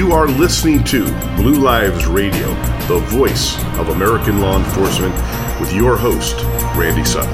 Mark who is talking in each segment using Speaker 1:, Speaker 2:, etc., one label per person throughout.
Speaker 1: You are listening to Blue Lives Radio, the voice of American law enforcement, with your host, Randy Sutton.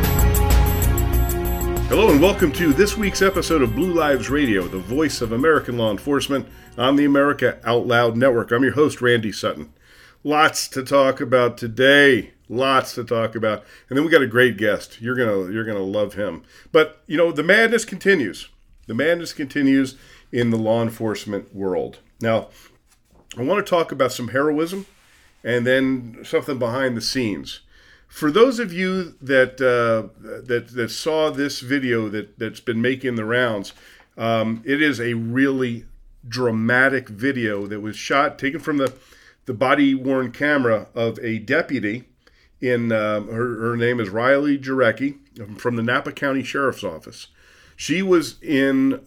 Speaker 1: Hello and welcome to this week's episode of Blue Lives Radio, the voice of American law enforcement on the America Out Loud Network. I'm your host, Randy Sutton. Lots to talk about today. Lots to talk about. And then we got a great guest. You're gonna love him. But, the madness continues. The madness continues in the law enforcement world. Now, I want to talk about some heroism and then something behind the scenes. For those of you that saw this video that's been making the rounds, it is a really dramatic video that was taken from the body-worn camera of a deputy in, her name is Riley Jarecki from the Napa County Sheriff's Office. She was in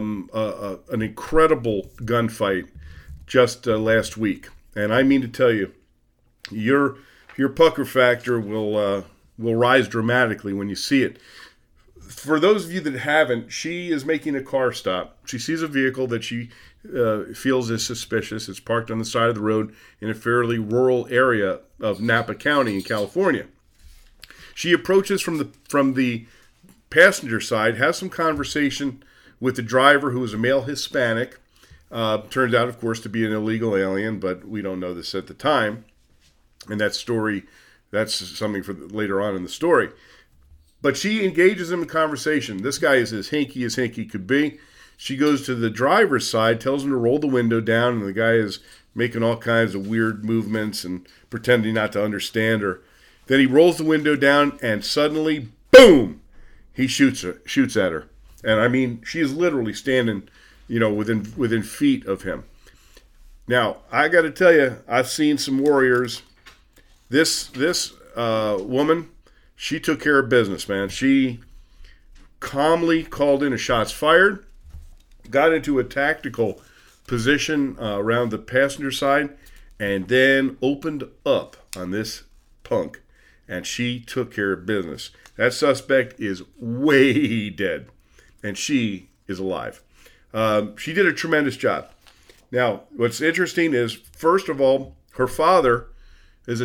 Speaker 1: an incredible gunfight just last week. And I mean to tell you, your pucker factor will rise dramatically when you see it. For those of you that haven't, she is making a car stop. She sees a vehicle that she feels is suspicious. It's parked on the side of the road in a fairly rural area of Napa County in California. She approaches from the passenger side, has some conversation with the driver, who is a male Hispanic. Turns out, of course, to be an illegal alien, but we don't know this at the time. And that's something for later on in the story. But she engages him in conversation. This guy is as hinky could be. She goes to the driver's side, tells him to roll the window down, and the guy is making all kinds of weird movements and pretending not to understand her. Then he rolls the window down, and suddenly, boom, he shoots at her. And I mean, she is literally standing, within feet of him. Now, I got to tell you, I've seen some warriors. This woman, she took care of business, man. She calmly called in a shots fired, got into a tactical position around the passenger side, and then opened up on this punk, and she took care of business. That suspect is way dead, and she is alive. She did a tremendous job. Now, what's interesting is, first of all, her father is a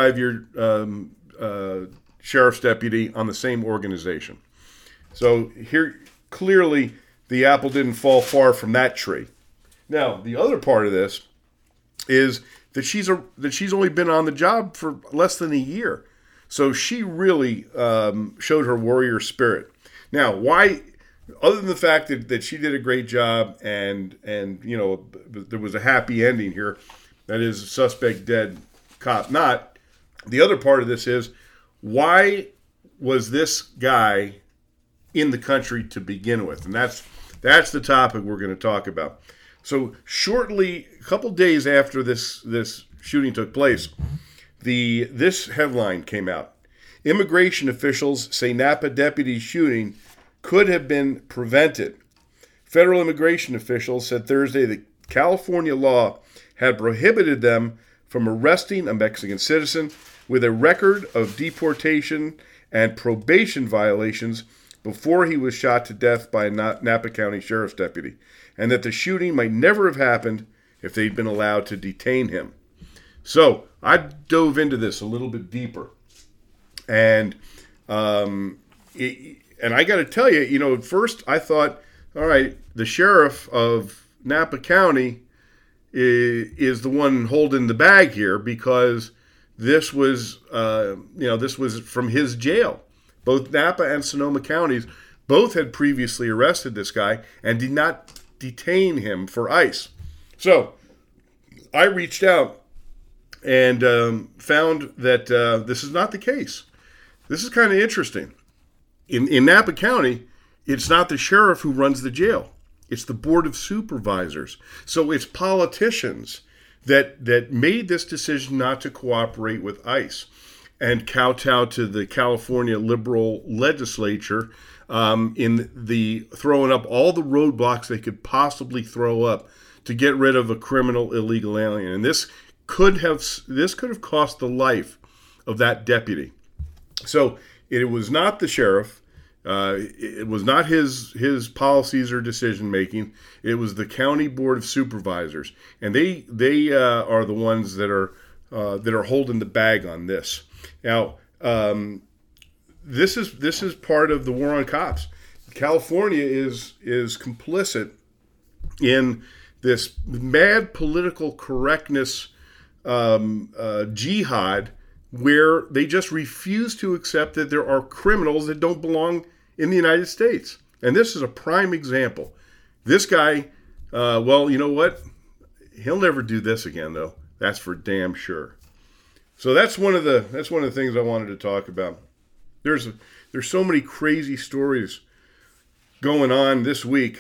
Speaker 1: 25-year sheriff's deputy on the same organization. So here, clearly, the apple didn't fall far from that tree. Now, the other part of this is that she's only been on the job for less than a year. So she really showed her warrior spirit. Now, why, other than the fact that she did a great job and there was a happy ending here, that is, suspect dead, cop not, the other part of this is, why was this guy in the country to begin with? And that's the topic we're going to talk about. So shortly, a couple days after this shooting took place, this headline came out. Immigration officials say Napa deputy shooting could have been prevented. Federal immigration officials said Thursday that California law had prohibited them from arresting a Mexican citizen with a record of deportation and probation violations before he was shot to death by a Napa County Sheriff's deputy, and that the shooting might never have happened if they'd been allowed to detain him. So I dove into this a little bit deeper, and I got to tell you, at first I thought, all right, the sheriff of Napa County is the one holding the bag here, because this was from his jail. Both Napa and Sonoma counties both had previously arrested this guy and did not detain him for ICE. So I reached out and found that this is not the case. This is kind of interesting. In Napa County, it's not the sheriff who runs the jail. It's the Board of Supervisors. So it's politicians that made this decision not to cooperate with ICE and kowtow to the California liberal legislature in the throwing up all the roadblocks they could possibly throw up to get rid of a criminal illegal alien. And this could have cost the life of that deputy. So it was not the sheriff. It was not his policies or decision making. It was the county board of supervisors, and they are the ones that are holding the bag on this. Now, this is part of the war on cops. California is complicit in this mad political correctness jihad, where they just refuse to accept that there are criminals that don't belong in the United States. And this is a prime example. This guy, well, you know what? He'll never do this again, though. That's for damn sure. So that's one of the things I wanted to talk about. There's so many crazy stories going on this week.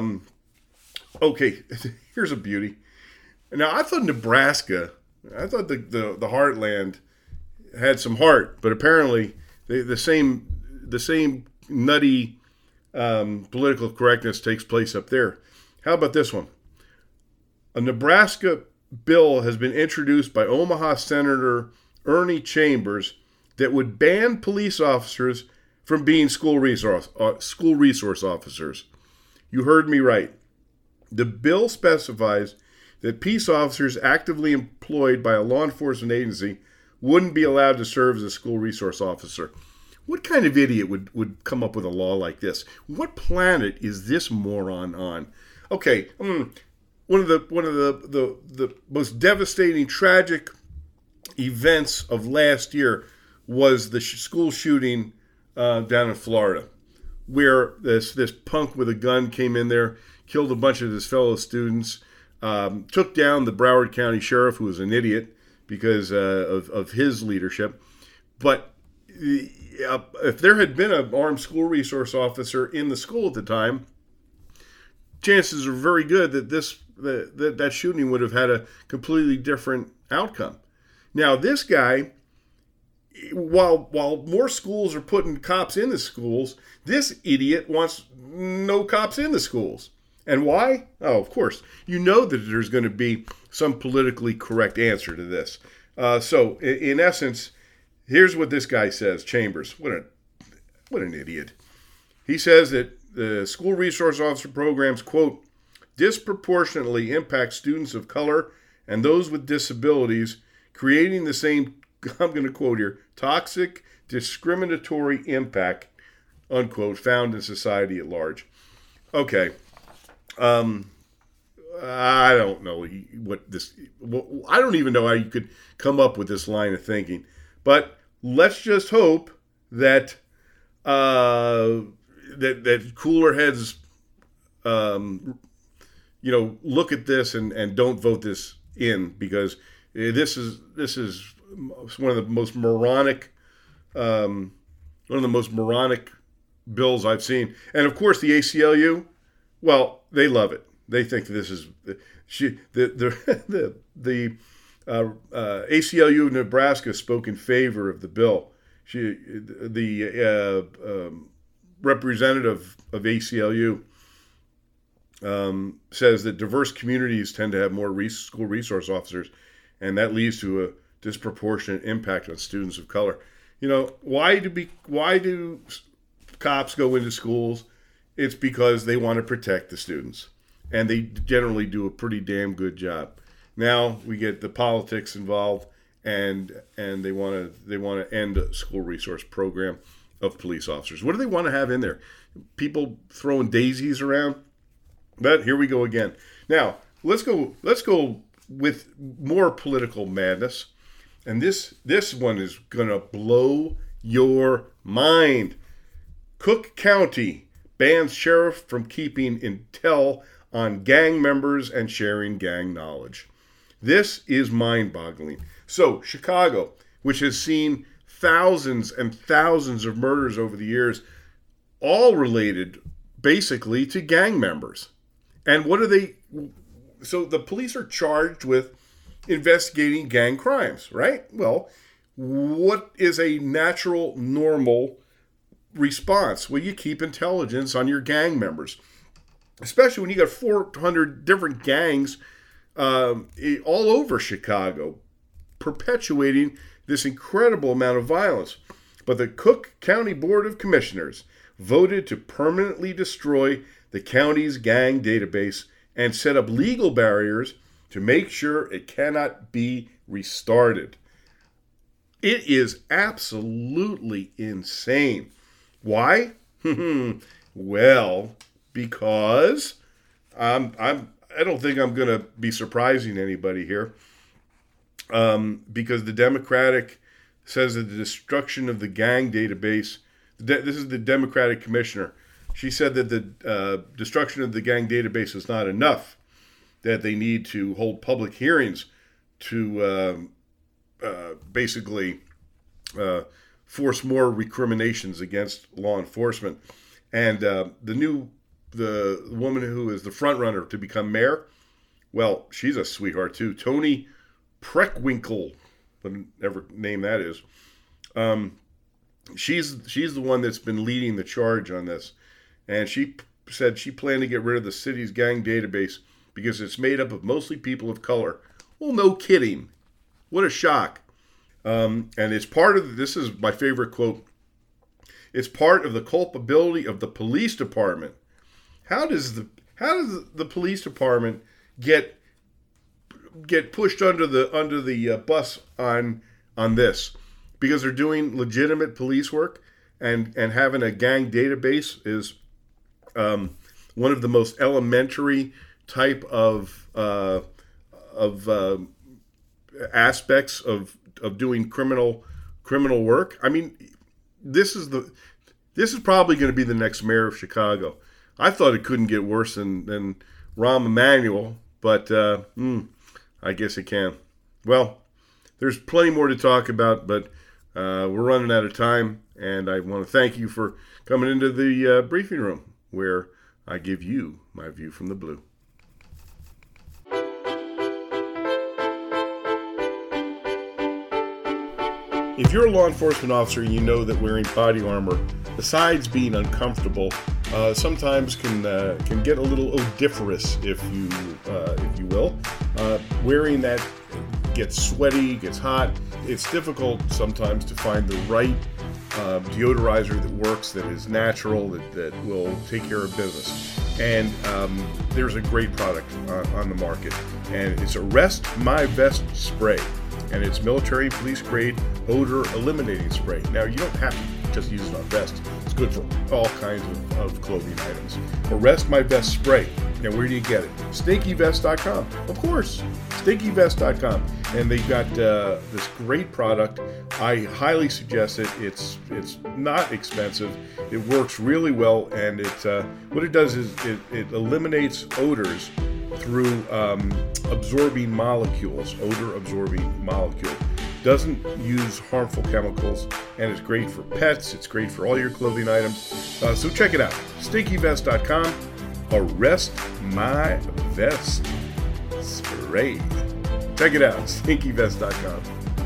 Speaker 1: Okay, here's a beauty. Now, I thought Nebraska, the heartland had some heart, but apparently the same nutty political correctness takes place up there. How about this one? A Nebraska bill has been introduced by Omaha Senator Ernie Chambers that would ban police officers from being school resource officers. You heard me right. The bill specifies that peace officers actively employed by a law enforcement agency wouldn't be allowed to serve as a school resource officer. What kind of idiot would come up with a law like this? What planet is this moron on? Okay, one of the most devastating, tragic events of last year was the school shooting down in Florida, where this punk with a gun came in there, killed a bunch of his fellow students, took down the Broward County sheriff, who was an idiot because of his leadership. But if there had been an armed school resource officer in the school at the time, chances are very good that that shooting would have had a completely different outcome. Now, this guy, while more schools are putting cops in the schools, this idiot wants no cops in the schools. And why? Oh, of course. You know that there's going to be some politically correct answer to this. So, in essence, here's what this guy says, Chambers. What an idiot. He says that the school resource officer programs, quote, disproportionately impact students of color and those with disabilities, creating the same, I'm going to quote here, toxic, discriminatory impact, unquote, found in society at large. Okay. I don't know I don't even know how you could come up with this line of thinking. But let's just hope that that cooler heads, look at this and don't vote this in, because this is one of the most moronic bills I've seen. And of course, the ACLU, well, they love it. They think this is the ACLU of Nebraska spoke in favor of the bill. The representative of ACLU says that diverse communities tend to have more school resource officers, and that leads to a disproportionate impact on students of color. Why do cops go into schools? It's because they want to protect the students, and they generally do a pretty damn good job. Now we get the politics involved, and they want to end a school resource program of police officers. What do they want to have in there? People throwing daisies around? But here we go again. Now let's go with more political madness, and this one is gonna blow your mind. Cook County bans sheriff from keeping intel on gang members and sharing gang knowledge. This is mind-boggling. So, Chicago, which has seen thousands and thousands of murders over the years, all related basically to gang members. And what are they? So the police are charged with investigating gang crimes, right? Well, what is a natural, normal response? Well, you keep intelligence on your gang members, especially when you got 400 different gangs all over Chicago, perpetuating this incredible amount of violence. But the Cook County Board of Commissioners voted to permanently destroy the county's gang database and set up legal barriers to make sure it cannot be restarted. It is absolutely insane. Why? Well, because I don't think I'm going to be surprising anybody here. Because the Democratic says that the destruction of the gang database, this is the Democratic commissioner, she said that the destruction of the gang database is not enough, that they need to hold public hearings to basically force more recriminations against law enforcement. And the woman who is the front runner to become mayor, well, she's a sweetheart too. Toni Preckwinkle, whatever name that is. She's the one that's been leading the charge on this. And she said she planned to get rid of the city's gang database because it's made up of mostly people of color. Well, no kidding. What a shock. And it's part of, this is my favorite quote, it's part of the culpability of the police department. How does the police department get pushed under the bus on this? Because they're doing legitimate police work, and having a gang database is one of the most elementary type of aspects of doing criminal work. I mean, this is probably going to be the next mayor of Chicago. I thought it couldn't get worse than Rahm Emanuel, but I guess it can. Well, there's plenty more to talk about, but we're running out of time, and I want to thank you for coming into the briefing room, where I give you my view from the blue. If you're a law enforcement officer, you know that wearing body armor, besides being uncomfortable, sometimes can get a little odoriferous, if you will. Wearing that gets sweaty, gets hot. It's difficult sometimes to find the right deodorizer that works, that is natural, that will take care of business. And there's a great product on the market, and it's Arrest My Vest Spray. And it's military police grade odor eliminating spray. Now, you don't have to just use it on vests. It's good for all kinds of clothing items. Arrest My Vest Spray. Now, where do you get it? StinkyVest.com. Of course, StinkyVest.com. And they've got this great product. I highly suggest it. It's not expensive. It works really well, and what it does is it eliminates odors through absorbing molecules, odor-absorbing molecules. Doesn't use harmful chemicals, and it's great for pets. It's great for all your clothing items. So check it out. StinkyVest.com. Arrest My Vest Spray. Check it out. StinkyVest.com.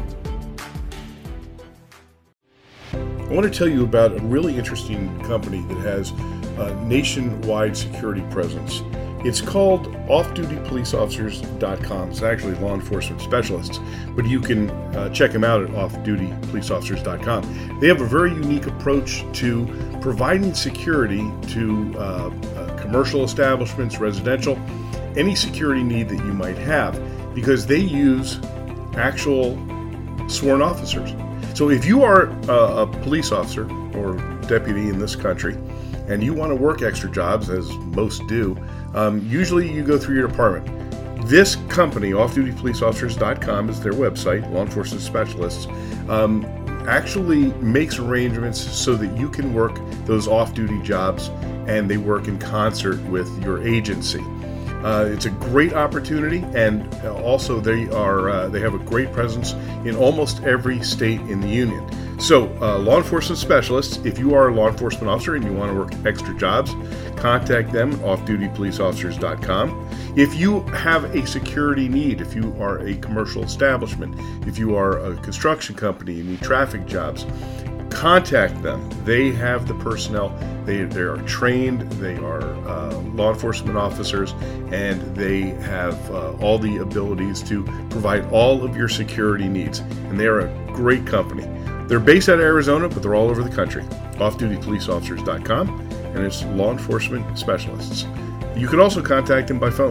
Speaker 1: I want to tell you about a really interesting company that has a nationwide security presence. It's called offdutypoliceofficers.com. It's actually law enforcement specialists, but you can check them out at offdutypoliceofficers.com. They have a very unique approach to providing security to commercial establishments, residential, any security need that you might have, because they use actual sworn officers. So if you are a police officer or deputy in this country, and you want to work extra jobs, as most do, usually you go through your department. This company, offdutypoliceofficers.com, is their website, law enforcement specialists, actually makes arrangements so that you can work those off-duty jobs, and they work in concert with your agency. It's a great opportunity, and also they have a great presence in almost every state in the union. So, law enforcement specialists, if you are a law enforcement officer and you want to work extra jobs, contact them at offdutypoliceofficers.com. If you have a security need, if you are a commercial establishment, if you are a construction company and need traffic jobs, contact them. They have the personnel. They are trained. They are law enforcement officers, and they have all the abilities to provide all of your security needs. And they are a great company. They're based out of Arizona, but they're all over the country. offdutypoliceofficers.com, and it's law enforcement specialists. You can also contact him by phone,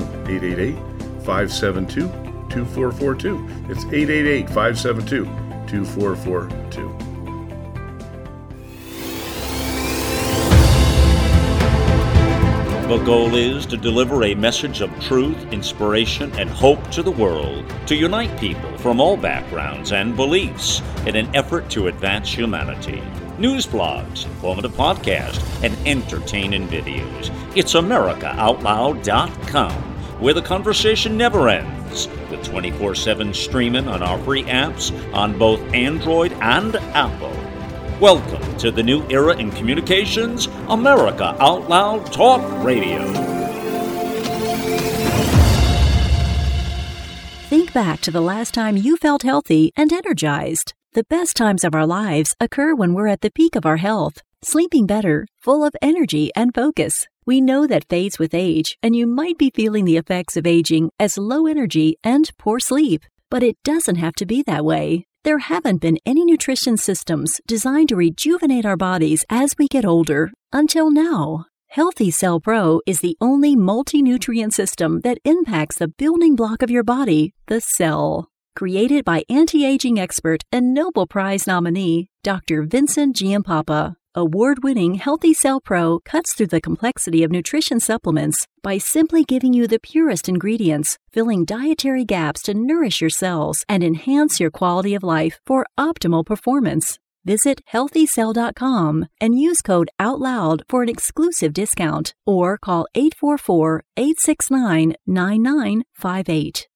Speaker 1: 888-572-2442. It's 888-572-2442.
Speaker 2: The goal is to deliver a message of truth, inspiration, and hope to the world, to unite people from all backgrounds and beliefs in an effort to advance humanity. News blogs, informative podcasts, and entertaining videos. It's AmericaOutloud.com, where the conversation never ends, with 24/7 streaming on our free apps on both Android and Apple. Welcome to the new era in communications, America Out Loud Talk Radio.
Speaker 3: Think back to the last time you felt healthy and energized. The best times of our lives occur when we're at the peak of our health, sleeping better, full of energy and focus. We know that fades with age, and you might be feeling the effects of aging as low energy and poor sleep. But it doesn't have to be that way. There haven't been any nutrition systems designed to rejuvenate our bodies as we get older until now. Healthy Cell Pro is the only multi-nutrient system that impacts the building block of your body, the cell. Created by anti-aging expert and Nobel Prize nominee, Dr. Vincent Giampapa. Award-winning Healthy Cell Pro cuts through the complexity of nutrition supplements by simply giving you the purest ingredients, filling dietary gaps to nourish your cells and enhance your quality of life for optimal performance. Visit healthycell.com and use code OUTLOUD for an exclusive discount, or call 844-869-9958.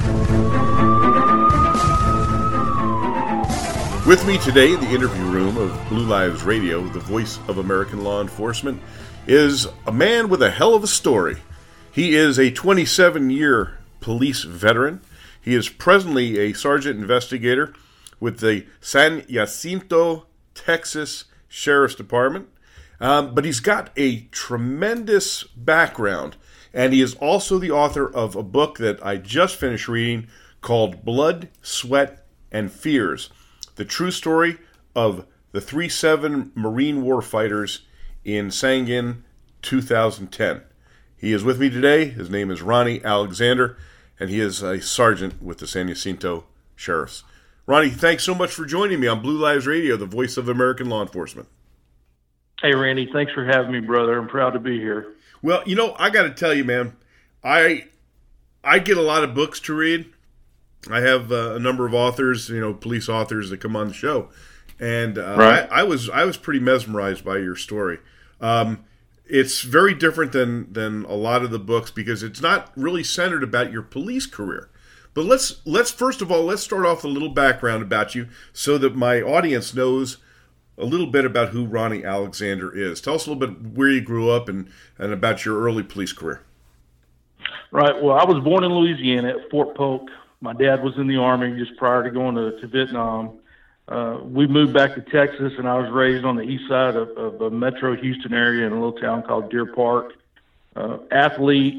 Speaker 1: With me today in the interview room of Blue Lives Radio, the voice of American law enforcement, is a man with a hell of a story. He is a 27-year police veteran. He is presently a sergeant investigator with the San Jacinto, Texas Sheriff's Department. But he's got a tremendous background, and he is also the author of a book that I just finished reading called Blood, Sweat, and Fears: The True Story of the 3-7 Marine War Fighters in Sangin, 2010. He is with me today. His name is Ronnie Alexander, and he is a sergeant with the San Jacinto Sheriffs. Ronnie, thanks so much for joining me on Blue Lives Radio, the voice of American law enforcement.
Speaker 4: Hey, Randy, thanks for having me, brother. I'm proud to be here.
Speaker 1: Well, you know, I got to tell you, man, I get a lot of books to read. I have a number of authors, police authors that come on the show, and
Speaker 4: right.
Speaker 1: I was pretty mesmerized by your story. It's very different than a lot of the books because it's not really centered about your police career. But let's first of all, let's start off with a little background about you so that my audience knows a little bit about who Ronnie Alexander is. Tell us a little bit where you grew up and about your early police career.
Speaker 4: Right. Well, I was born in Louisiana at Fort Polk. My dad was in the Army just prior to going to Vietnam. We moved back to Texas, and I was raised on the east side of the Metro Houston area in a little town called Deer Park. Athlete,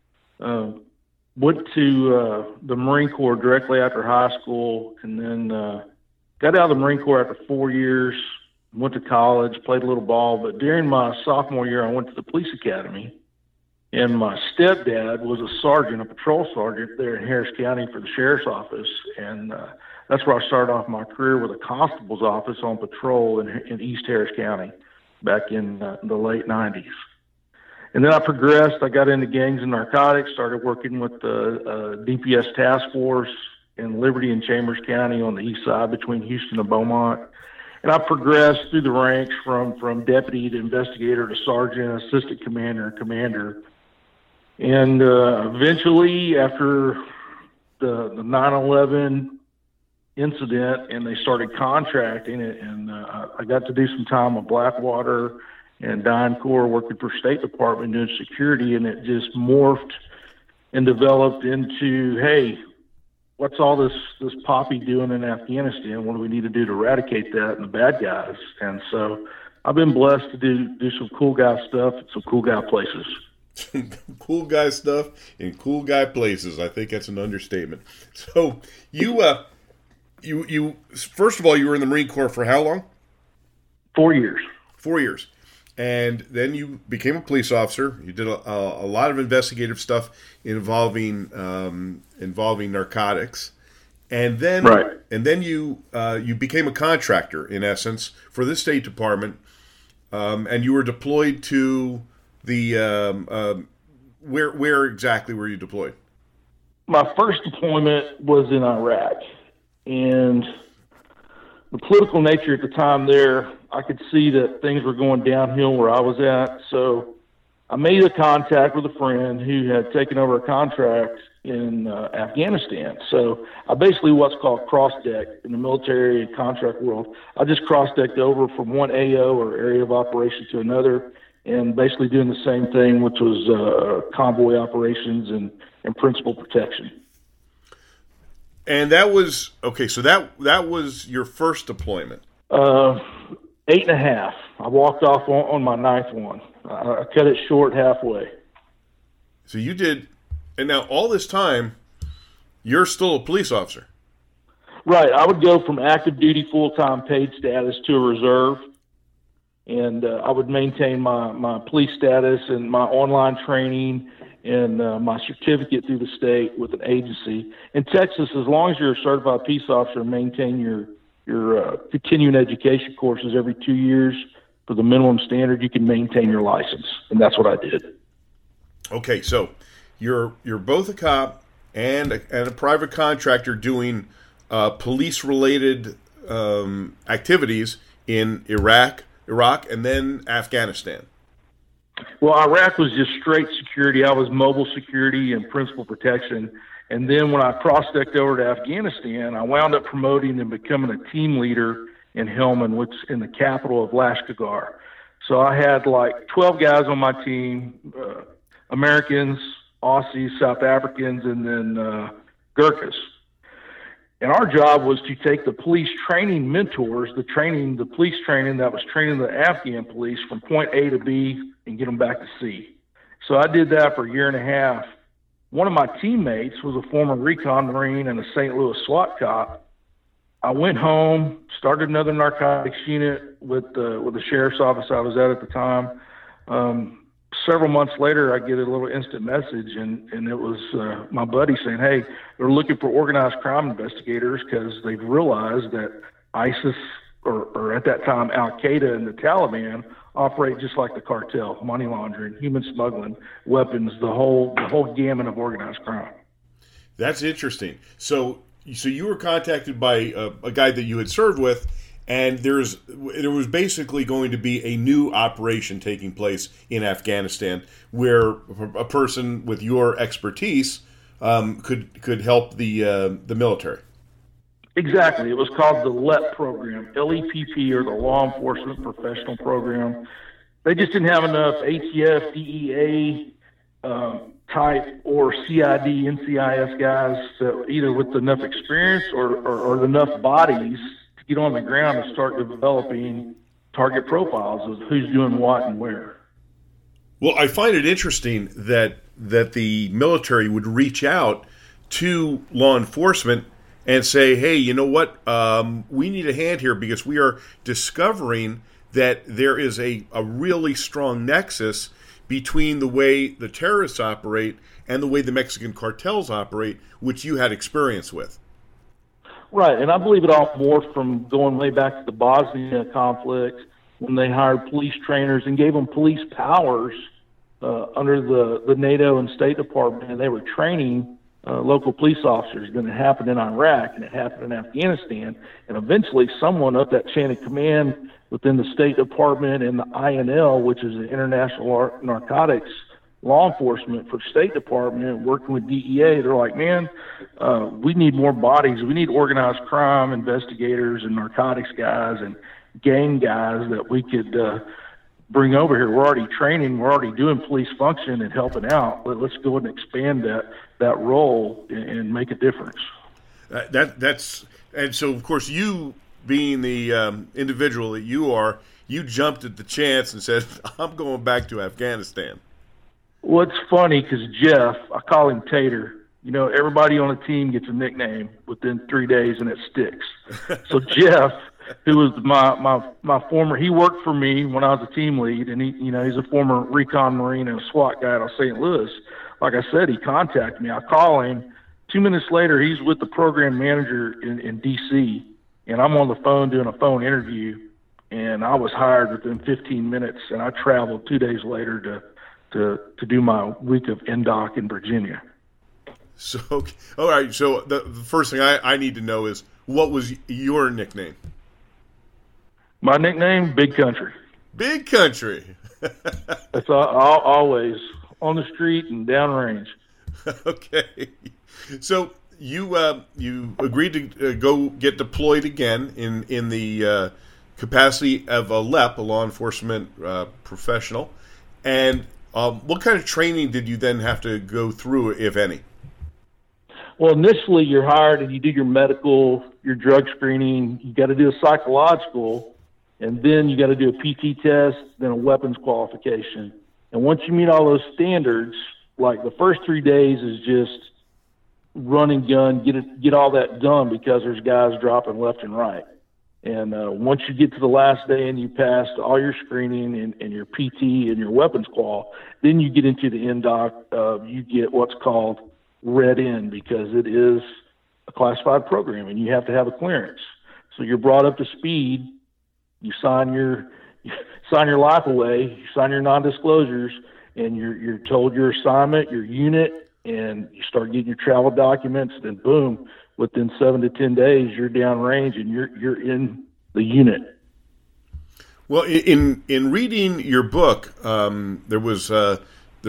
Speaker 4: went to the Marine Corps directly after high school, and then got out of the Marine Corps after 4 years, went to college, played a little ball. But during my sophomore year, I went to the police academy. And my stepdad was a sergeant, a patrol sergeant there in Harris County for the sheriff's office. And that's where I started off my career with a constable's office on patrol in East Harris County back in the late 90s. And then I progressed. I got into gangs and narcotics, started working with the DPS task force in Liberty and Chambers County on the east side between Houston and Beaumont. And I progressed through the ranks from deputy to investigator to sergeant, assistant commander, and commander. And eventually, after the 9/11 incident, and they started contracting it, and I got to do some time with Blackwater and DynCorp working for State Department doing security, and it just morphed and developed into, hey, what's all this poppy doing in Afghanistan? What do we need to do to eradicate that and the bad guys? And so I've been blessed to do some cool guy stuff at some cool guy places.
Speaker 1: Cool guy stuff in cool guy places. I think that's an understatement. So you first of all, you were in the Marine Corps for how long?
Speaker 4: 4 years.
Speaker 1: 4 years. And then you became a police officer. You did a lot of investigative stuff involving narcotics, and then you became a contractor in essence for the State Department, and you were deployed to the where exactly were you deployed?
Speaker 4: My first deployment was in Iraq, and the political nature at the time there, I could see that things were going downhill where I was at. So I made a contact with a friend who had taken over a contract in Afghanistan. So I basically what's called cross-decked in the military and contract world. I just cross-decked over from one AO or area of operation to another, and basically doing the same thing, which was convoy operations and principal protection.
Speaker 1: And that was okay. So that was your first deployment.
Speaker 4: 8.5. I walked off on my 9th one. I cut it short halfway.
Speaker 1: So you did, and now all this time, you're still a police officer.
Speaker 4: Right. I would go from active duty full-time paid status to a reserve, and I would maintain my police status and my online training and my certificate through the state with an agency. In Texas, as long as you're a certified peace officer, maintain your continuing education courses every 2 years for the minimum standard, you can maintain your license, and that's what I did.
Speaker 1: Okay, so you're both a cop and a private contractor doing police-related activities in Iraq, and then Afghanistan.
Speaker 4: Well, Iraq was just straight security. I was mobile security and principal protection. And then when I cross-decked over to Afghanistan, I wound up promoting and becoming a team leader in Helmand, which is in the capital of Lashkargah. So I had like 12 guys on my team, Americans, Aussies, South Africans, and then Gurkhas. And our job was to take the police training mentors, the police training that was training the Afghan police from point A to B and get them back to C. So I did that for a year and a half. One of my teammates was a former recon Marine and a St. Louis SWAT cop. I went home, started another narcotics unit with the sheriff's office I was at the time. Several months later, I get a little instant message, and it was my buddy saying, hey, they're looking for organized crime investigators because they've realized that ISIS, or at that time Al-Qaeda and the Taliban, operate just like the cartel: money laundering, human smuggling, weapons, the whole gamut of organized crime.
Speaker 1: That's interesting. So you were contacted by a guy that you had served with, and there was basically going to be a new operation taking place in Afghanistan where a person with your expertise could help the military.
Speaker 4: Exactly. It was called the LEP program, LEPP, or the Law Enforcement Professional Program. They just didn't have enough ATF, DEA type or CID, NCIS guys either with enough experience or enough bodies to get on the ground and start developing target profiles of who's doing what and where.
Speaker 1: Well, I find it interesting that the military would reach out to law enforcement and say, hey, you know what, we need a hand here because we are discovering that there is a really strong nexus between the way the terrorists operate and the way the Mexican cartels operate, which you had experience with.
Speaker 4: Right, and I believe it all morphed from going way back to the Bosnia conflict when they hired police trainers and gave them police powers under the NATO and State Department, and they were training local police officers. Then it happened in Iraq, and it happened in Afghanistan, and eventually someone up that chain of command within the State Department and the INL, which is the International Narcotics Law Enforcement for State Department, working with DEA, they're like, man, we need more bodies. We need organized crime investigators and narcotics guys and gang guys that we could bring over here. We're already training. We're already doing police function and helping out. Let's go ahead and expand that role and make a difference.
Speaker 1: And so, of course, you being the individual that you are, you jumped at the chance and said, I'm going back to Afghanistan.
Speaker 4: Well, it's funny because Jeff, I call him Tater. You know, everybody on the team gets a nickname within 3 days, and it sticks. So Jeff who was my former. He worked for me when I was a team lead, and he's a former recon Marine and a SWAT guy out of St. Louis. Like I said, he contacted me. I call him. 2 minutes later, he's with the program manager in D.C., and I'm on the phone doing a phone interview, and I was hired within 15 minutes, and I traveled 2 days later to do my week of NDOC in Virginia.
Speaker 1: So, okay. All right. So the first thing I need to know is, what was your nickname?
Speaker 4: My nickname, Big Country.
Speaker 1: Big Country.
Speaker 4: That's always on the street and downrange.
Speaker 1: Okay. So you agreed to go get deployed again in the capacity of a LEP, a law enforcement professional. And what kind of training did you then have to go through, if any?
Speaker 4: Well, initially you're hired and you do your medical, your drug screening. You got to do a psychological, and then you got to do a PT test, then a weapons qualification. And once you meet all those standards, like the first 3 days is just run and gun, get all that done, because there's guys dropping left and right. And once you get to the last day and you passed all your screening and your PT and your weapons qual, then you get into the NDOC. You get what's called read in, because it is a classified program and you have to have a clearance. So you're brought up to speed. You sign your life away, you sign your non-disclosures, and you're told your assignment, your unit, and you start getting your travel documents. Then boom, within 7 to 10 days, you're downrange and you're in the unit.
Speaker 1: Well, in reading your book, there was a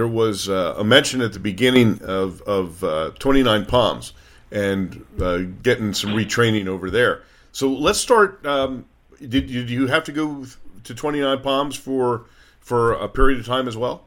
Speaker 1: mention at the beginning of 29 Palms and getting some retraining over there. So let's start. Did you have to go to 29 Palms for a period of time as well?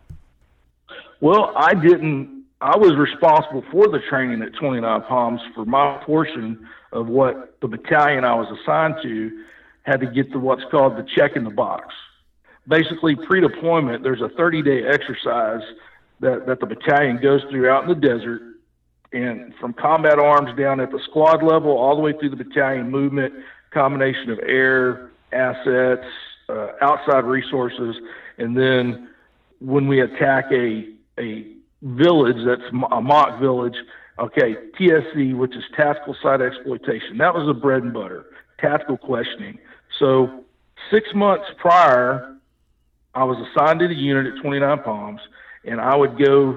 Speaker 4: Well, I didn't. I was responsible for the training at 29 Palms for my portion of what the battalion I was assigned to had to get to what's called the check in the box. Basically, pre-deployment, there's a 30-day exercise that the battalion goes through out in the desert, and from combat arms down at the squad level all the way through the battalion movement, combination of air, assets, outside resources, and then when we attack a village that's a mock village, okay, TSC, which is tactical site exploitation. That was the bread and butter, tactical questioning. So 6 months prior, I was assigned to the unit at 29 Palms, and I would go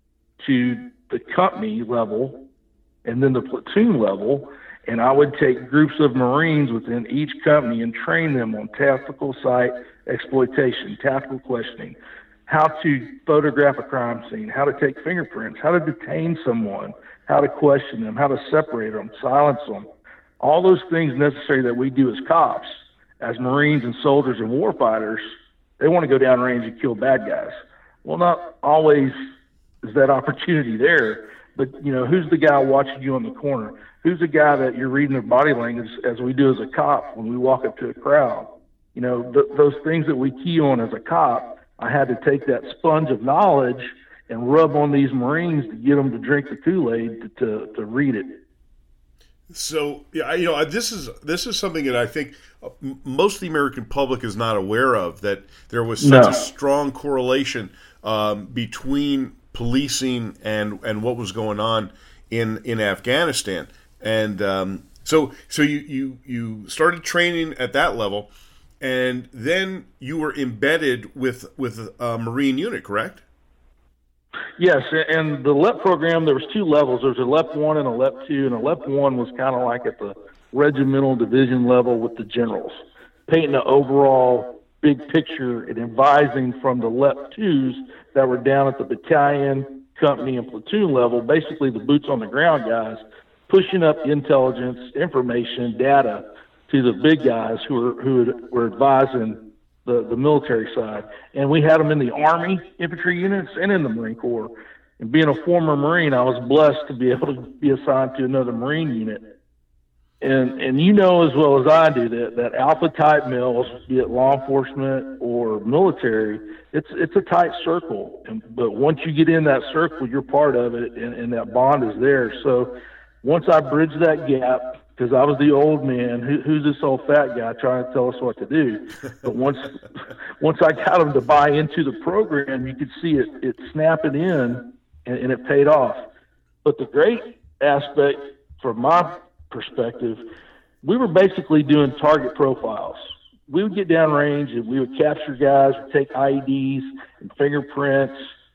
Speaker 4: to the company level and then the platoon level, and I would take groups of Marines within each company and train them on tactical site exploitation, tactical questioning, how to photograph a crime scene, how to take fingerprints, how to detain someone, how to question them, how to separate them, silence them. All those things necessary that we do as cops, as Marines and soldiers and warfighters. They want to go downrange and kill bad guys. Well, not always is that opportunity there, but, who's the guy watching you on the corner? Who's the guy that you're reading their body language, as we do as a cop when we walk up to a crowd? Those things that we key on as a cop, I had to take that sponge of knowledge and rub on these Marines to get them to drink the Kool-Aid to read it.
Speaker 1: So, yeah, this is something that I think most of the American public is not aware of, that there was such a strong correlation between policing and what was going on in Afghanistan. And so you started training at that level, and then you were embedded with a Marine unit, correct?
Speaker 4: Yes, and the LEP program, there was two levels. There was a LEP 1 and a LEP 2, and a LEP 1 was kind of like at the regimental division level with the generals, painting the overall big picture and advising from the LEP 2s that were down at the battalion, company, and platoon level, basically the boots on the ground guys, pushing up intelligence, information, data to the big guys who were advising the military side. And we had them in the Army infantry units and in the Marine Corps. And being a former Marine, I was blessed to be able to be assigned to another Marine unit. And as well as I do that alpha type males, be it law enforcement or military, it's a tight circle. But once you get in that circle, you're part of it, and that bond is there. So once I bridged that gap, because I was the old man. Who's this old fat guy trying to tell us what to do? But once I got them to buy into the program, you could see it snapping in, and it paid off. But the great aspect, from my perspective, we were basically doing target profiles. We would get downrange and we would capture guys, we'd take IEDs and fingerprints,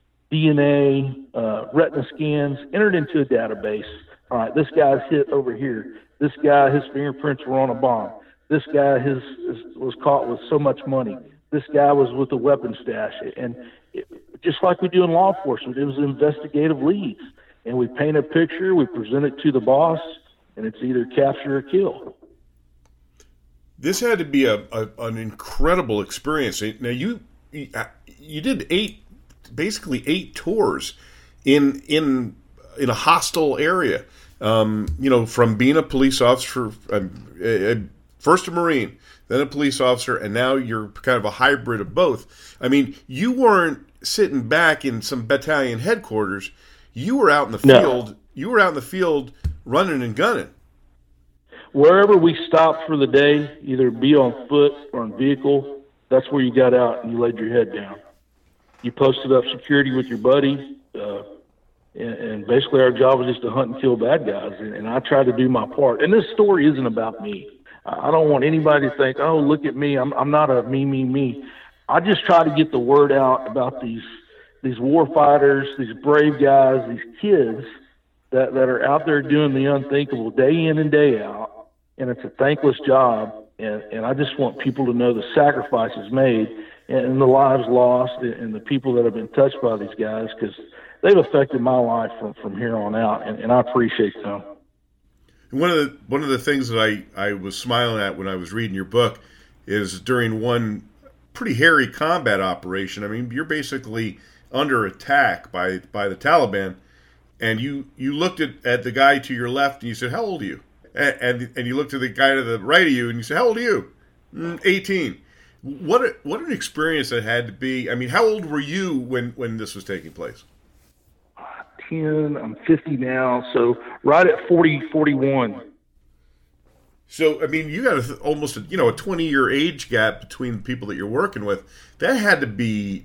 Speaker 4: DNA, retina scans, entered into a database. All right, this guy's hit over here. This guy, his fingerprints were on a bomb. This guy was caught with so much money. This guy was with a weapon stash. And just like we do in law enforcement, it was investigative leads. And we paint a picture, we present it to the boss, and it's either capture or kill.
Speaker 1: This had to be an incredible experience. Now you did basically eight tours in a hostile area. From being a police officer, first a Marine, then a police officer, and now you're kind of a hybrid of both. I mean, you weren't sitting back in some battalion headquarters. You were out in the field. No. You were out in the field running and gunning.
Speaker 4: Wherever we stopped for the day, either be on foot or in vehicle, that's where you got out and you laid your head down. You posted up security with your buddy, and basically our job was just to hunt and kill bad guys, and I tried to do my part. And this story isn't about me. I don't want anybody to think, oh, look at me. I'm not a me. I just try to get the word out about these war fighters, these brave guys, these kids that are out there doing the unthinkable day in and day out. And it's a thankless job, and I just want people to know the sacrifices made and the lives lost and the people that have been touched by these guys, because they've affected my life from here on out, and I appreciate them.
Speaker 1: One of the things that I was smiling at when I was reading your book is during one pretty hairy combat operation. I mean, you're basically under attack by the Taliban, and you looked at the guy to your left and you said, "How old are you?" And you looked at the guy to the right of you and you said, "How old are you?" 18. What an experience that had to be. I mean, how old were you when this was taking place?
Speaker 4: 10. I'm 50 now, so right at 41.
Speaker 1: So, I mean, you got almost a 20-year age gap between the people that you're working with. That had to be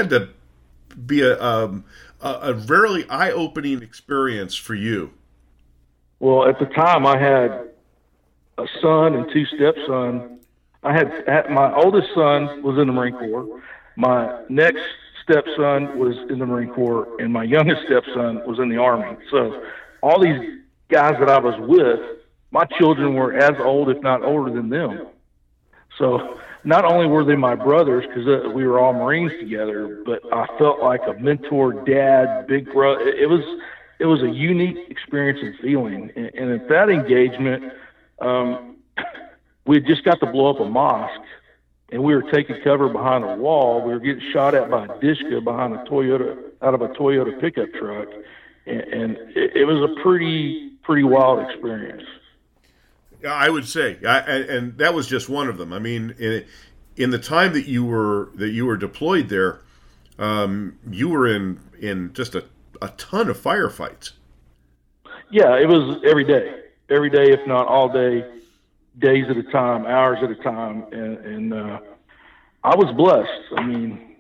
Speaker 1: a very eye-opening experience for you.
Speaker 4: Well, at the time, I had a son and two stepsons. I had my oldest son was in the Marine Corps. My next stepson was in the Marine Corps, and my youngest stepson was in the Army. So all these guys that I was with, my children were as old, if not older than them. So not only were they my brothers, because we were all Marines together, but I felt like a mentor, dad, big brother. It was a unique experience and feeling. And at that engagement, we had just got to blow up a mosque, and we were taking cover behind a wall. We were getting shot at by a Dishka out of a Toyota pickup truck, and it was a pretty wild experience.
Speaker 1: I would say, and that was just one of them. I mean, in the time that you were deployed there, you were in just a ton of firefights.
Speaker 4: Yeah, it was every day, if not all day, days at a time, hours at a time, and I was blessed. I mean,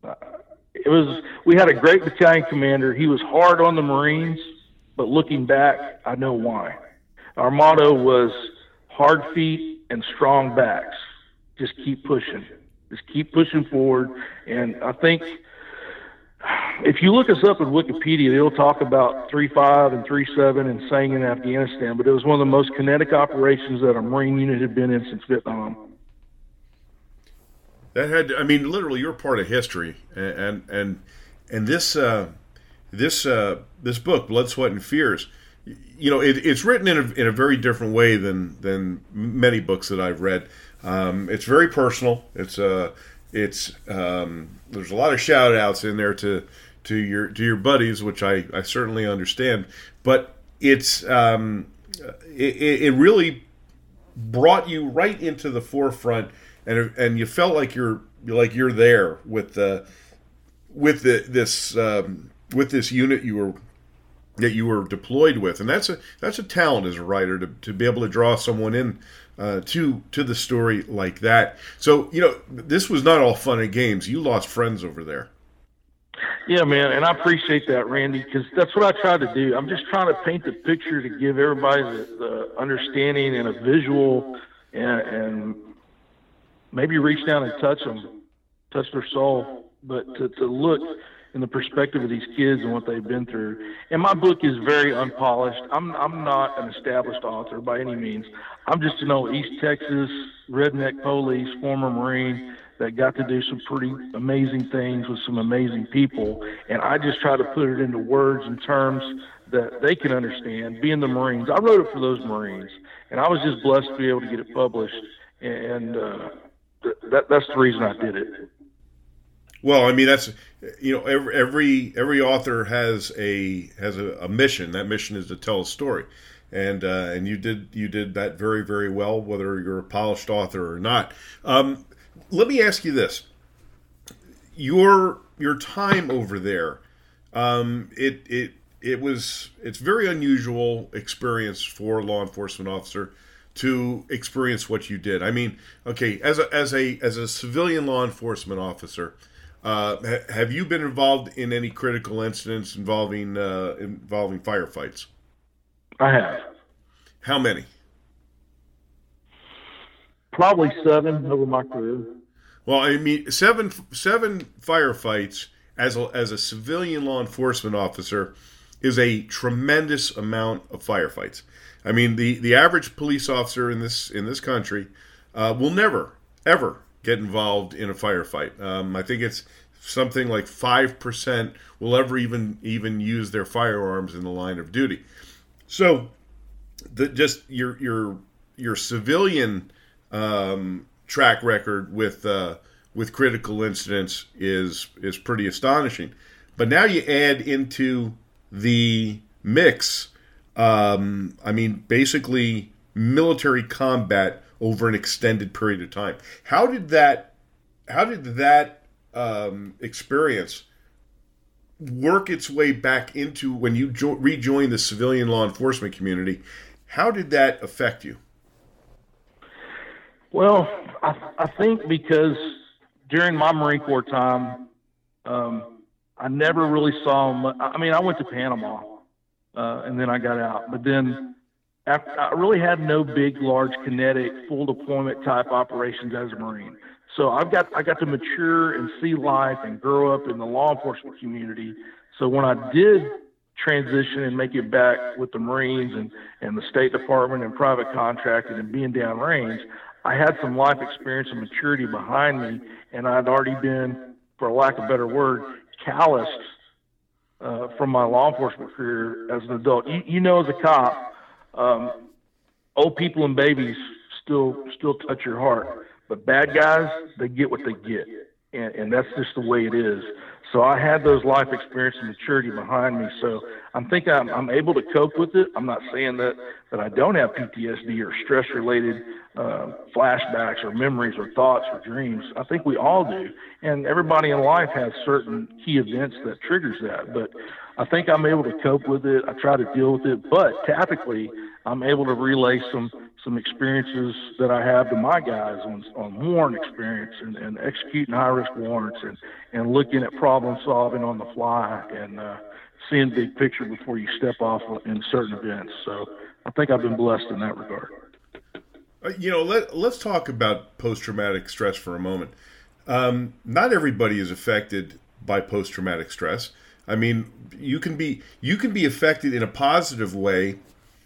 Speaker 4: we had a great battalion commander. He was hard on the Marines, but looking back, I know why. Our motto was hard feet and strong backs. Just keep pushing. Just keep pushing forward. And I think if you look us up in Wikipedia, they'll talk about 3.5 and 3.7 and saying in Afghanistan, but it was one of the most kinetic operations that a Marine unit had been in since Vietnam.
Speaker 1: Literally, you're part of history, and this book, Blood, Sweat, and Fears, it's written in a very different way than many books that I've read. It's very personal. There's a lot of shout outs in there to your buddies, which I certainly understand, but it really brought you right into the forefront, and you felt like you're there with this unit you that you were deployed with, and that's a talent as a writer to be able to draw someone in to the story like that. So this was not all fun and games. You lost friends over there.
Speaker 4: Yeah, man, and I appreciate that, Randy, because that's what I try to do. I'm just trying to paint the picture to give everybody the understanding and a visual, and maybe reach down and touch their soul, but to look in the perspective of these kids and what they've been through. And my book is very unpolished. I'm not an established author by any means. I'm just an old East Texas redneck police, former Marine, that got to do some pretty amazing things with some amazing people. And I just try to put it into words and terms that they can understand, being the Marines. I wrote it for those Marines, and I was just blessed to be able to get it published. And that's the reason I did it.
Speaker 1: Well, I mean, that's, every author has a mission. That mission is to tell a story, and you did that very, very well, whether you're a polished author or not. Let me ask you this: your time over there, it's very unusual experience for a law enforcement officer to experience what you did. I mean, okay, as a civilian law enforcement officer, have you been involved in any critical incidents involving firefights?
Speaker 4: I have.
Speaker 1: How many?
Speaker 4: Probably 7 over my career.
Speaker 1: Well, I mean, seven firefights as a civilian law enforcement officer is a tremendous amount of firefights. I mean, the average police officer in this country will never ever get involved in a firefight. I think it's something like 5% will ever even use their firearms in the line of duty. So, just your civilian track record with critical incidents is pretty astonishing. But now you add into the mix, I mean, basically military combat over an extended period of time. How did that experience work its way back into when you rejoined the civilian law enforcement community? How did that affect you?
Speaker 4: Well, I think because during my Marine Corps time, I never really saw much. I mean, I went to Panama, and then I got out. But then I really had no big, large, kinetic, full deployment type operations as a Marine. So I got to mature and see life and grow up in the law enforcement community. So when I did transition and make it back with the Marines and the State Department and private contracting and being downrange, I had some life experience and maturity behind me, and I'd already been, for lack of a better word, calloused from my law enforcement career as an adult. You know, as a cop, old people and babies still touch your heart, but bad guys, they get what they get, and that's just the way it is. So I had those life experience and maturity behind me, so I think I'm able to cope with it. I'm not saying that I don't have PTSD or stress-related flashbacks or memories or thoughts or dreams. I think we all do, and everybody in life has certain key events that triggers that, but I think I'm able to cope with it. I try to deal with it, but tactically, I'm able to relay some experiences that I have to my guys on warrant experience and executing high-risk warrants and looking at problem solving on the fly and seeing big picture before you step off in certain events. So I think I've been blessed in that regard.
Speaker 1: Let's talk about post-traumatic stress for a moment. Not everybody is affected by post-traumatic stress. I mean, you can be affected in a positive way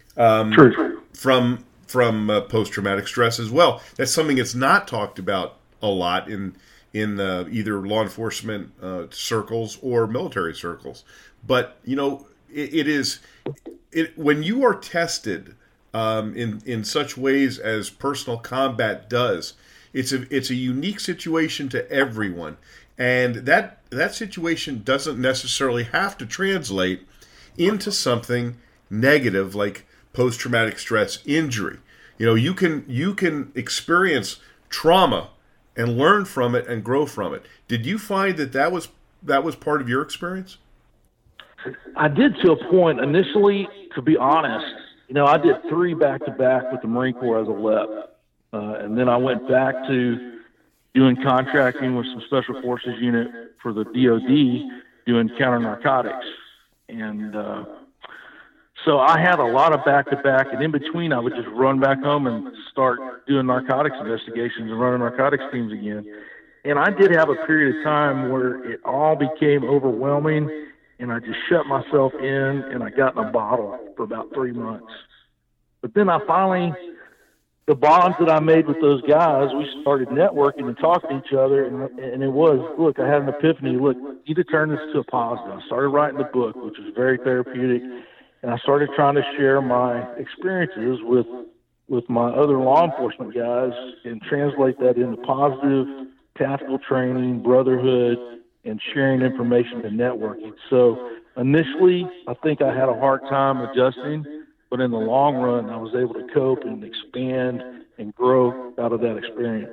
Speaker 1: from post-traumatic stress as well. That's something that's not talked about a lot in either law enforcement circles or military circles. But it is when you are tested in such ways as personal combat does. It's a unique situation to everyone, and that situation doesn't necessarily have to translate into something negative like post-traumatic stress injury. You can experience trauma and learn from it and grow from it. Did you find that was part of your experience?
Speaker 4: I did to a point initially, to be honest. I did 3 back-to-back with the Marine Corps as a LEP. And then I went back to doing contracting with some Special Forces unit for the DOD, doing counter-narcotics. And so I had a lot of back-to-back, and in between I would just run back home and start doing narcotics investigations and running narcotics teams again. And I did have a period of time where it all became overwhelming, and I just shut myself in, and I got in a bottle for about 3 months. But then the bonds that I made with those guys, we started networking and talking to each other, and it was, look, I had an epiphany. Look, you need to turn this to a positive. I started writing the book, which was very therapeutic, and I started trying to share my experiences with my other law enforcement guys and translate that into positive tactical training, brotherhood, and sharing information and networking. So initially, I think I had a hard time adjusting, but in the long run, I was able to cope and expand and grow out of that experience.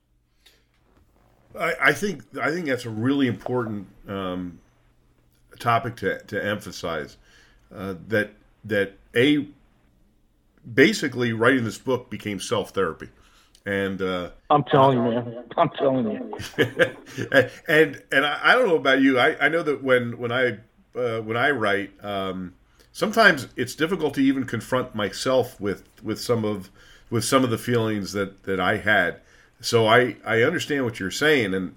Speaker 1: I think that's a really important topic to emphasize. That basically writing this book became self-therapy. And
Speaker 4: I'm telling you, man. I'm telling you.
Speaker 1: and I don't know about you. I know that when I write, sometimes it's difficult to even confront myself with some of the feelings that I had. So I understand what you're saying,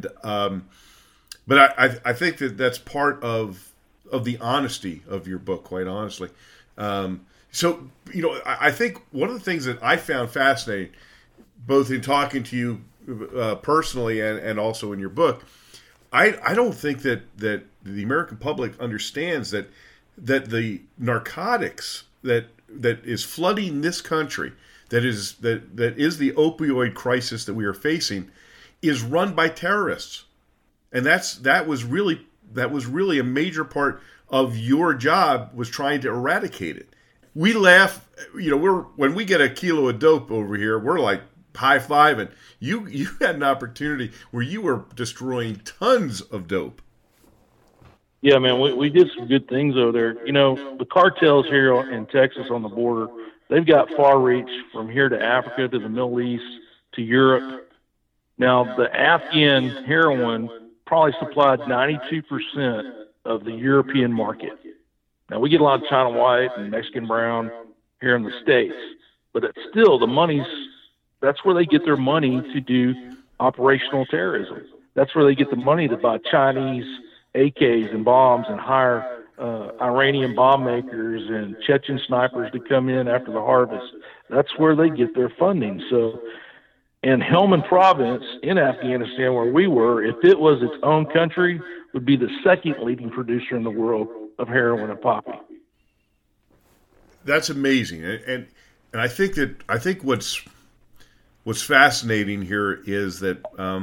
Speaker 1: but I think that's part of the honesty of your book, quite honestly. So I think one of the things that I found fascinating, both in talking to you personally and also in your book, I don't think that the American public understands that the narcotics that is flooding this country, that is the opioid crisis that we are facing, is run by terrorists, and that was really a major part of your job, was trying to eradicate it. We laugh, when we get a kilo of dope over here, we're like high-fiving. You had an opportunity where you were destroying tons of dope.
Speaker 4: Yeah, man, we did some good things over there. The cartels here in Texas on the border, they've got far reach from here to Africa, to the Middle East, to Europe. Now, the Afghan heroin probably supplied 92% of the European market. Now, we get a lot of China white and Mexican brown here in the States, but it's still that's where they get their money to do operational terrorism. That's where they get the money to buy Chinese AKs and bombs and hire Iranian bomb makers and Chechen snipers to come in after the harvest. That's where they get their funding. So, in Helmand province in Afghanistan, where we were, if it was its own country, would be the second leading producer in the world of heroin and poppy.
Speaker 1: That's amazing, and I think what's fascinating here is that,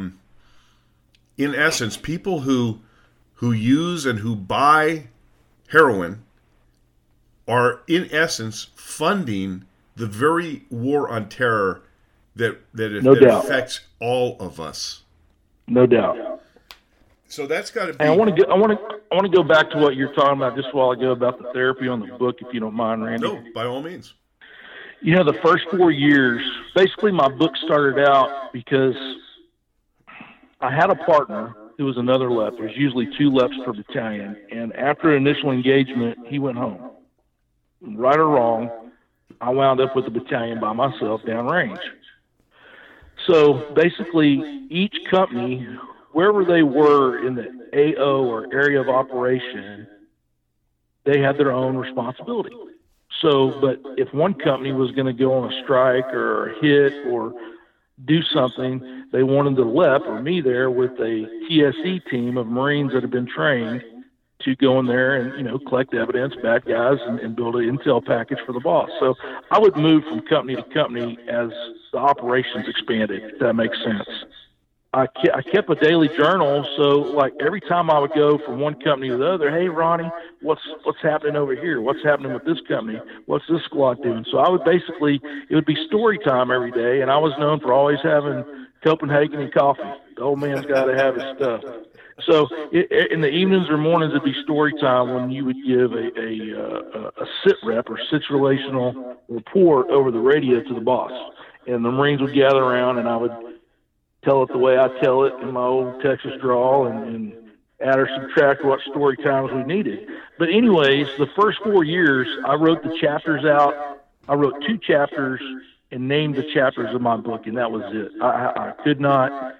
Speaker 1: in essence, people who use and who buy heroin are, in essence, funding the very war on terror that affects all of us.
Speaker 4: No doubt.
Speaker 1: So that's got to be.
Speaker 4: And I want to go back to what you're talking about just a while ago about the therapy on the book, if you don't mind, Randy.
Speaker 1: No, by all means.
Speaker 4: The first 4 years, basically my book started out because I had a partner who was another LEP. There's usually 2 LEPs per battalion. And after initial engagement, he went home. Right or wrong, I wound up with the battalion by myself downrange. So basically, each company, wherever they were in the AO or area of operation, they had their own responsibility. So, but if one company was going to go on a strike or a hit or do something, they wanted the LEP or me there with a TSE team of Marines that have been trained to go in there and, collect evidence, bad guys, and build an intel package for the boss. So I would move from company to company as the operations expanded, if that makes sense. I kept a daily journal, so like every time I would go from one company to the other, hey Ronnie, what's happening over here? What's happening with this company? What's this squad doing? So I would it would be story time every day, and I was known for always having Copenhagen and coffee. The old man's got to have his stuff. So in the evenings or mornings, it'd be story time when you would give a sit rep or situational report over the radio to the boss. And the Marines would gather around, and I would tell it the way I tell it in my old Texas drawl and add or subtract what story times we needed. But anyways, the first 4 years, I wrote the chapters out. I wrote 2 chapters and named the chapters of my book, and that was it. I could not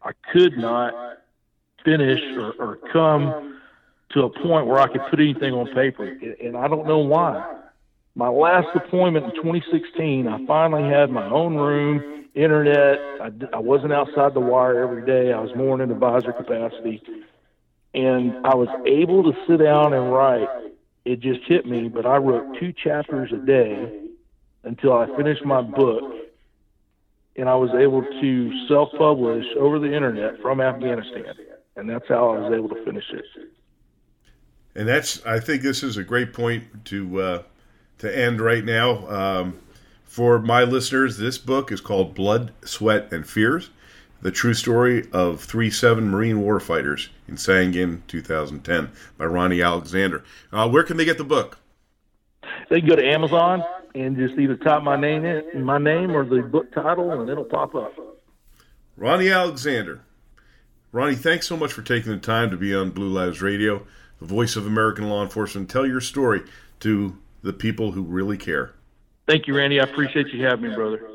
Speaker 4: finish or come to a point where I could put anything on paper, and I don't know why. My last deployment in 2016, I finally had my own room, internet. I wasn't outside the wire every day. I was more in an advisor capacity, and I was able to sit down and write. It just hit me, but I wrote 2 chapters a day until I finished my book, and I was able to self-publish over the internet from Afghanistan, and that's how I was able to finish it.
Speaker 1: And I think this is a great point to end right now. For my listeners, this book is called Blood, Sweat, and Fears, the true story of 3-7 Marine warfighters in Sangin 2010 by Ronnie Alexander. Where can they get the book?
Speaker 4: They can go to Amazon and just either type my name or the book title, and it'll pop up.
Speaker 1: Ronnie Alexander. Ronnie, thanks so much for taking the time to be on Blue Lives Radio, the voice of American law enforcement. Tell your story to the people who really care.
Speaker 4: Thank you, Randy. I appreciate you having me, brother.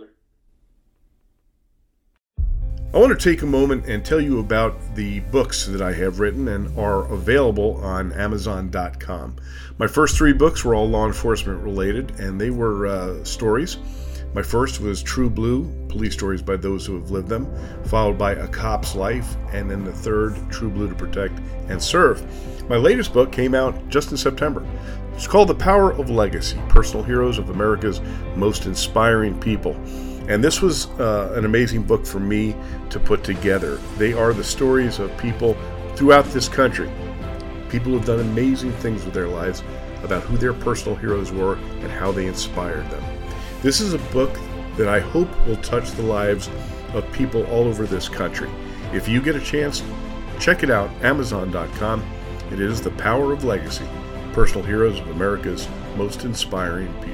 Speaker 1: I want to take a moment and tell you about the books that I have written and are available on Amazon.com. My first 3 books were all law enforcement related, and they were stories. My first was True Blue, police stories by those who have lived them, followed by A Cop's Life, and then the third, True Blue to Protect and Serve. My latest book came out just in September. It's called The Power of Legacy, Personal Heroes of America's Most Inspiring People. And this was an amazing book for me to put together. They are the stories of people throughout this country. People who have done amazing things with their lives, about who their personal heroes were and how they inspired them. This is a book that I hope will touch the lives of people all over this country. If you get a chance, check it out, Amazon.com. It is The Power of Legacy, Personal Heroes of America's Most Inspiring People.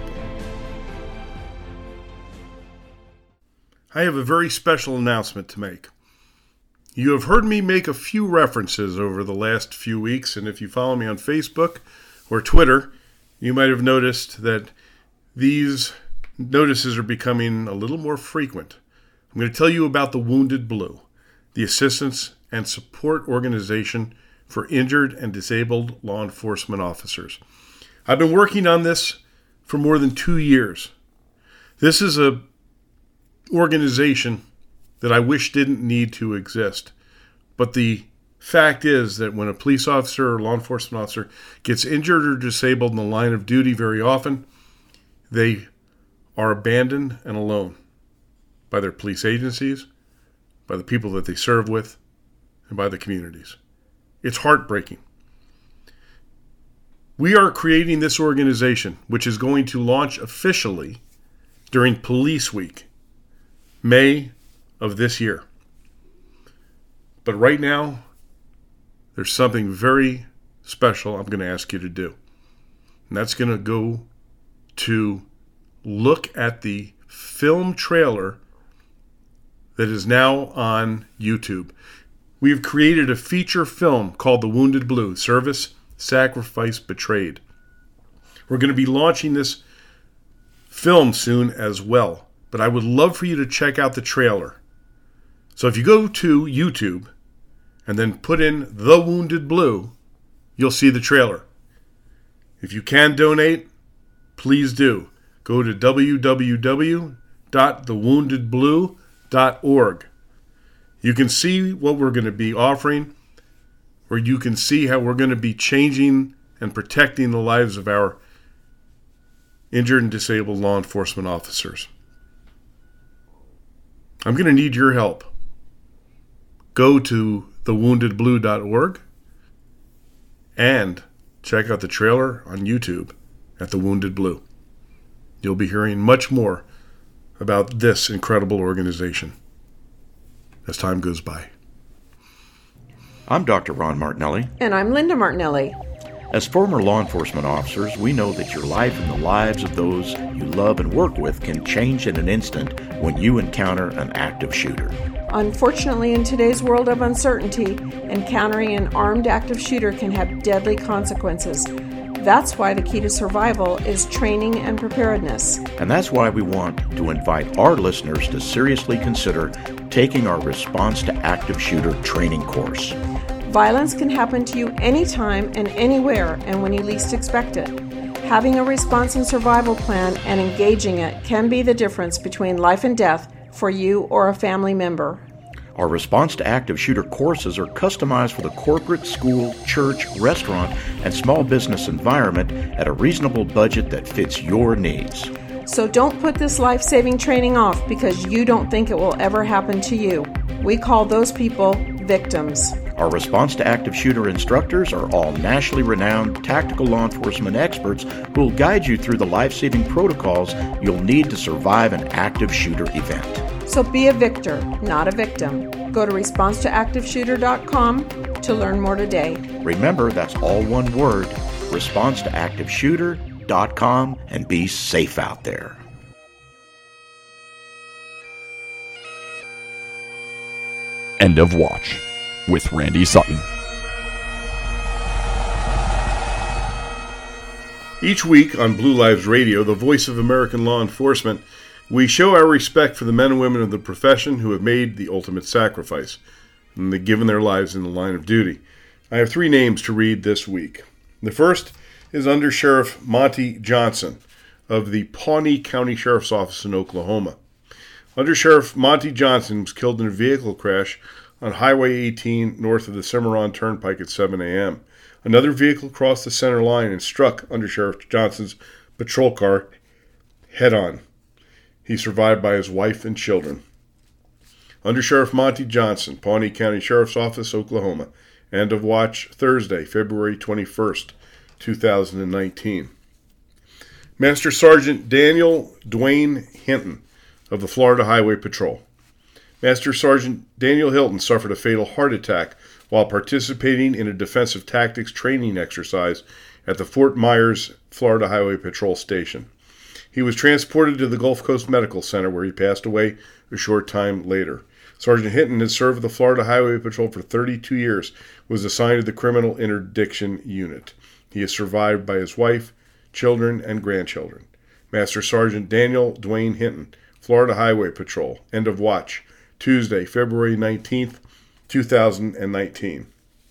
Speaker 1: I have a very special announcement to make. You have heard me make a few references over the last few weeks, and if you follow me on Facebook or Twitter, you might have noticed that these notices are becoming a little more frequent. I'm going to tell you about the Wounded Blue, the assistance and support organization for injured and disabled law enforcement officers. I've been working on this for more than 2 years. This is a organization that I wish didn't need to exist. But the fact is that when a police officer or law enforcement officer gets injured or disabled in the line of duty, very often they are abandoned and alone by their police agencies, by the people that they serve with, and by the communities. It's heartbreaking. We are creating this organization, which is going to launch officially during Police Week, May of this year. But right now, there's something very special I'm going to ask you to do. And that's going to go to look at the film trailer that is now on YouTube. We've created a feature film called The Wounded Blue, Service, Sacrifice, Betrayed. We're going to be launching this film soon as well. But I would love for you to check out the trailer. So if you go to YouTube and then put in The Wounded Blue, you'll see the trailer. If you can donate, please do. Go to www.thewoundedblue.org. You can see what we're going to be offering, or you can see how we're going to be changing and protecting the lives of our injured and disabled law enforcement officers. I'm going to need your help. Go to thewoundedblue.org and check out the trailer on YouTube at The Wounded Blue. You'll be hearing much more about this incredible organization. as time goes by.
Speaker 5: I'm Dr. Ron Martinelli.
Speaker 6: And I'm Linda Martinelli.
Speaker 5: As former law enforcement officers, we know that your life and the lives of those you love and work with can change in an instant when you encounter an active shooter.
Speaker 6: Unfortunately, in today's world of uncertainty, encountering an armed active shooter can have deadly consequences. That's why the key to survival is training and preparedness.
Speaker 5: And that's why we want to invite our listeners to seriously consider taking our Response to Active Shooter training course.
Speaker 6: Violence can happen to you anytime and anywhere and when you least expect it. Having a response and survival plan and engaging it can be the difference between life and death for you or a family member.
Speaker 5: Our Response to Active Shooter courses are customized for the corporate, school, church, restaurant, and small business environment at a reasonable budget that fits your needs.
Speaker 6: So don't put this life-saving training off because you don't think it will ever happen to you. We call those people victims.
Speaker 5: Our Response to Active Shooter instructors are all nationally renowned tactical law enforcement experts who will guide you through the life-saving protocols you'll need to survive an active shooter event.
Speaker 6: So be a victor, not a victim. Go to responsetoactiveshooter.com to learn more today.
Speaker 5: Remember, that's all one word, responsetoactiveshooter.com, and be safe out there.
Speaker 7: End of Watch with Randy Sutton.
Speaker 1: Each week on Blue Lives Radio, the voice of American law enforcement, we show our respect for the men and women of the profession who have made the ultimate sacrifice and they've given their lives in the line of duty. I have 3 names to read this week. The first is Under Sheriff Monty Johnson of the Pawnee County Sheriff's Office in Oklahoma. Under Sheriff Monty Johnson was killed in a vehicle crash on Highway 18 north of the Cimarron Turnpike at 7 a.m. Another vehicle crossed the center line and struck Under Sheriff Johnson's patrol car head-on. He survived by his wife and children. Under Sheriff Monty Johnson, Pawnee County Sheriff's Office, Oklahoma. End of watch Thursday, February 21st, 2019. Master Sergeant Daniel Dwayne Hinton of the Florida Highway Patrol. Master Sergeant Daniel Hilton suffered a fatal heart attack while participating in a defensive tactics training exercise at the Fort Myers, Florida Highway Patrol Station. He was transported to the Gulf Coast Medical Center where he passed away a short time later. Sergeant Hinton has served the Florida Highway Patrol for 32 years, was assigned to the Criminal Interdiction Unit. He is survived by his wife, children, and grandchildren. Master Sergeant Daniel Dwayne Hinton, Florida Highway Patrol. End of watch Tuesday, February 19th, 2019.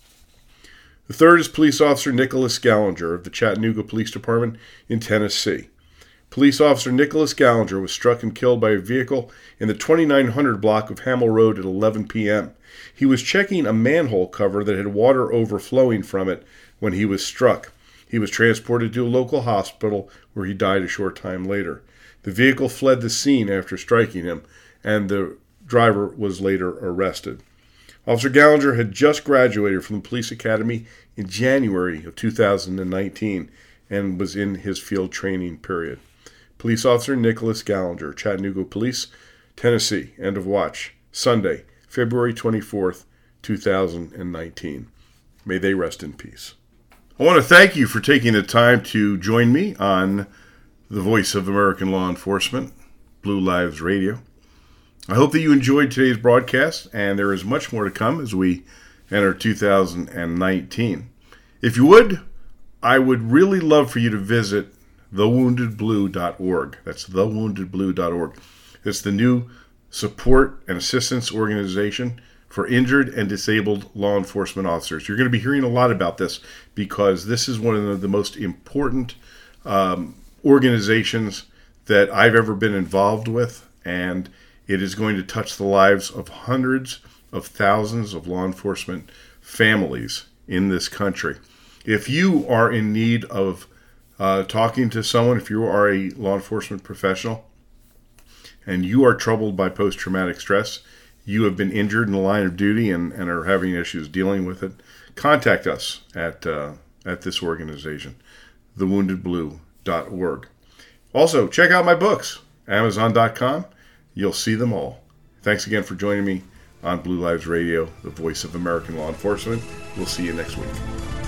Speaker 1: The third is Police Officer Nicholas Gallinger of the Chattanooga Police Department in Tennessee. Police Officer Nicholas Gallinger was struck and killed by a vehicle in the 2900 block of Hamel Road at 11 p.m. He was checking a manhole cover that had water overflowing from it when he was struck. He was transported to a local hospital where he died a short time later. The vehicle fled the scene after striking him, and the driver was later arrested. Officer Gallinger had just graduated from the police academy in January of 2019 and was in his field training period. Police Officer Nicholas Gallinger, Chattanooga Police, Tennessee. End of watch Sunday, February 24th, 2019. May they rest in peace. I want to thank you for taking the time to join me on the Voice of American Law Enforcement, Blue Lives Radio. I hope that you enjoyed today's broadcast, and there is much more to come as we enter 2019. If you would, I would really love for you to visit thewoundedblue.org. That's thewoundedblue.org. It's the new support and assistance organization for injured and disabled law enforcement officers. You're going to be hearing a lot about this because this is one of the most important organizations that I've ever been involved with, and it is going to touch the lives of hundreds of thousands of law enforcement families in this country. If you are in need of talking to someone, if you are a law enforcement professional and you are troubled by post-traumatic stress, you have been injured in the line of duty and are having issues dealing with it, contact us at this organization, thewoundedblue.org. Also, check out my books, Amazon.com. You'll see them all. Thanks again for joining me on Blue Lives Radio, the voice of American law enforcement. We'll see you next week.